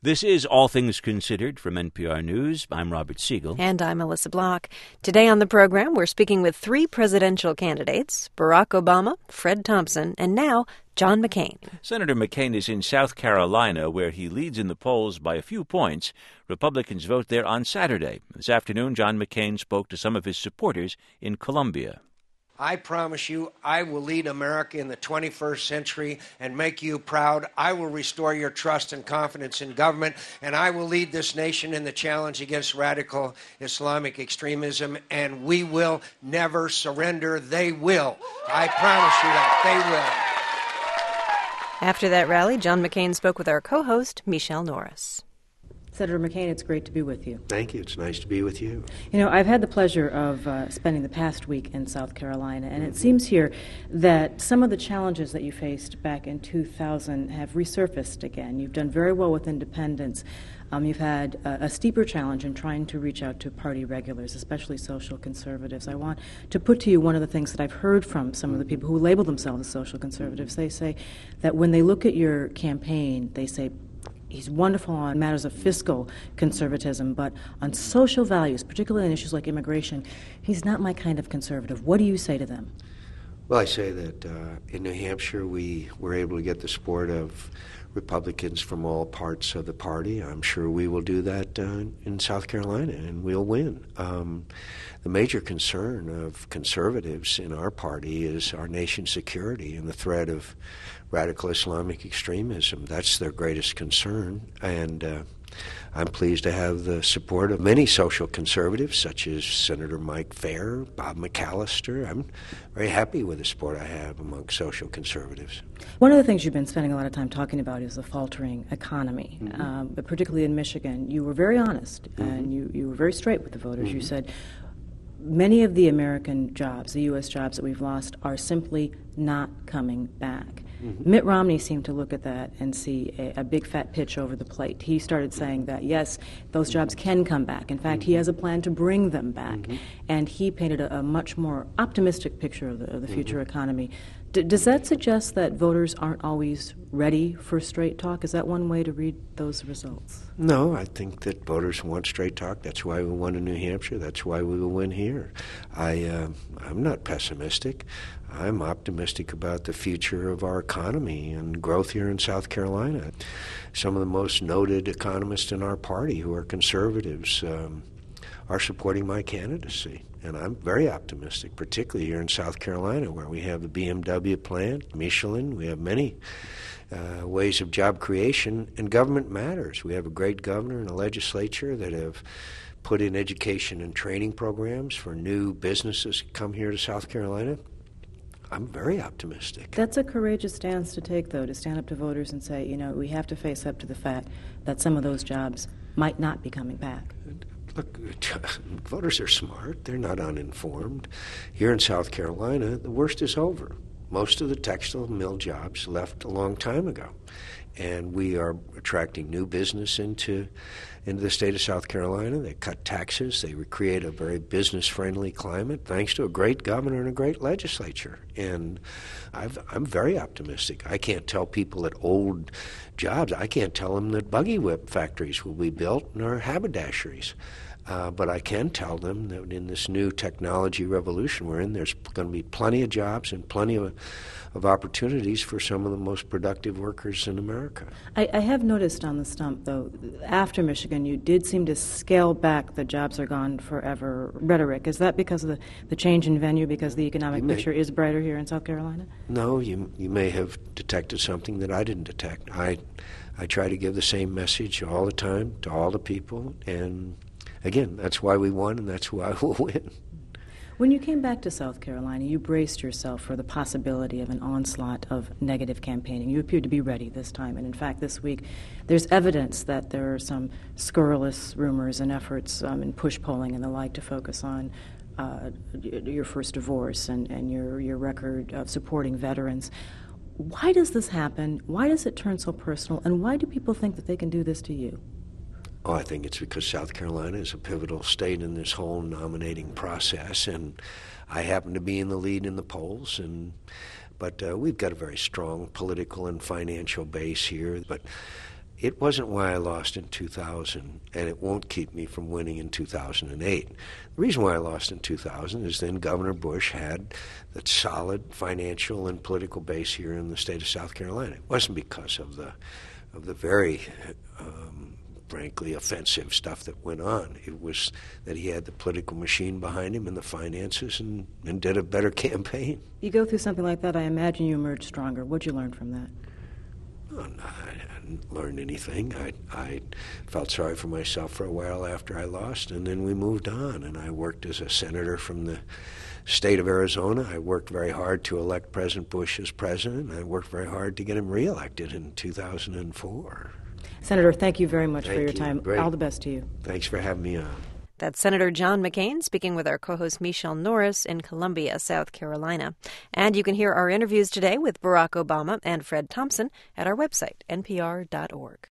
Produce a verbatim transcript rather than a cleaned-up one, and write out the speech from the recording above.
This is All Things Considered from N P R News. I'm Robert Siegel. And I'm Melissa Block. Today on the program, we're speaking with three presidential candidates, Barack Obama, Fred Thompson, and now John McCain. Senator McCain is in South Carolina, where he leads in the polls by a few points. Republicans vote there on Saturday. This afternoon, John McCain spoke to some of his supporters in Columbia. I promise you, I will lead America in the twenty-first century and make you proud. I will restore your trust and confidence in government, and I will lead this nation in the challenge against radical Islamic extremism, and we will never surrender. They will. I promise you that. They will. After that rally, John McCain spoke with our co-host, Michelle Norris. Senator McCain, it's great to be with you. Thank you. It's nice to be with you. You know, I've had the pleasure of uh, spending the past week in South Carolina, and it seems here that some of the challenges that you faced back in two thousand have resurfaced again. You've done very well with independents. Um, you've had a, a steeper challenge in trying to reach out to party regulars, especially social conservatives. I want to put to you one of the things that I've heard from some of the people who label themselves as social conservatives. They say that when they look at your campaign, they say, he's wonderful on matters of fiscal conservatism, but on social values, particularly on issues like immigration, he's not my kind of conservative. What do you say to them? Well, I say that uh, in New Hampshire we were able to get the support of Republicans from all parts of the party. I'm sure we will do that uh, in South Carolina, and we'll win. Um, the major concern of conservatives in our party is our nation's security and the threat of radical Islamic extremism. That's their greatest concern, and uh, I'm pleased to have the support of many social conservatives, such as Senator Mike Fair, Bob McAllister. I'm very happy with the support I have among social conservatives. One of the things you've been spending a lot of time talking about is the faltering economy, Mm-hmm. um, but particularly in Michigan. You were very honest, Mm-hmm. and you, you were very straight with the voters. Mm-hmm. You said, many of the American jobs, the U S jobs that we've lost, are simply not coming back. Mm-hmm. Mitt Romney seemed to look at that and see a, a big fat pitch over the plate. He started saying that, yes, those jobs can come back. In fact, mm-hmm. he has a plan to bring them back. Mm-hmm. And he painted a, a much more optimistic picture of the, of the future mm-hmm. economy. D- does that suggest that voters aren't always ready for straight talk? Is that one way to read those results? No, I think that voters want straight talk. That's why we won in New Hampshire. That's why we will win here. I, uh, I'm not pessimistic. I'm optimistic about the future of our economy and growth here in South Carolina. Some of the most noted economists in our party who are conservatives um, are supporting my candidacy. And I'm very optimistic, particularly here in South Carolina, where we have the B M W plant, Michelin. We have many uh, ways of job creation, and government matters. We have a great governor and a legislature that have put in education and training programs for new businesses to come here to South Carolina. I'm very optimistic. That's a courageous stance to take, though, to stand up to voters and say, you know, we have to face up to the fact that some of those jobs might not be coming back. Look, voters are smart. They're not uninformed. Here in South Carolina, the worst is over. Most of the textile mill jobs left a long time ago. And we are attracting new business into into the state of South Carolina. They cut taxes. They create a very business-friendly climate thanks to a great governor and a great legislature. And I've, I'm very optimistic. I can't tell people that old jobs, I can't tell them that buggy whip factories will be built nor haberdasheries. Uh, but I can tell them that in this new technology revolution we're in, there's going to be plenty of jobs and plenty of, of opportunities for some of the most productive workers in America. I, I have noticed on the stump, though, after Michigan, you did seem to scale back the jobs are gone forever rhetoric. Is that because of the, the change in venue, because the economic may, picture is brighter here in South Carolina? No, you you may have detected something that I didn't detect. I, I try to give the same message all the time to all the people, and again, that's why we won, and that's why we'll win. When you came back to South Carolina, you braced yourself for the possibility of an onslaught of negative campaigning. You appeared to be ready this time, and in fact, this week, there's evidence that there are some scurrilous rumors and efforts um, in push polling and the like to focus on uh, your first divorce and, and your, your record of supporting veterans. Why does this happen? Why does it turn so personal? And why do people think that they can do this to you? Oh, I think it's because South Carolina is a pivotal state in this whole nominating process, and I happen to be in the lead in the polls. And but uh, we've got a very strong political and financial base here. But it wasn't why I lost in two thousand, and it won't keep me from winning in two thousand eight. The reason why I lost in two thousand is then Governor Bush had that solid financial and political base here in the state of South Carolina. It wasn't because of the of the very, um, frankly, offensive stuff that went on. It was that he had the political machine behind him and the finances and, and did a better campaign. You go through something like that, I imagine you emerge stronger. What'd you learn from that? Well, no, I didn't learn anything. I, I felt sorry for myself for a while after I lost, and then we moved on. And I worked as a senator from the state of Arizona. I worked very hard to elect President Bush as president. I worked very hard to get him reelected in two thousand four. Senator, thank you very much Thank for your you. time. Great. All the best to you. Thanks for having me on. That's Senator John McCain speaking with our co-host Michelle Norris in Columbia, South Carolina. And you can hear our interviews today with Barack Obama and Fred Thompson at our website, N P R dot org.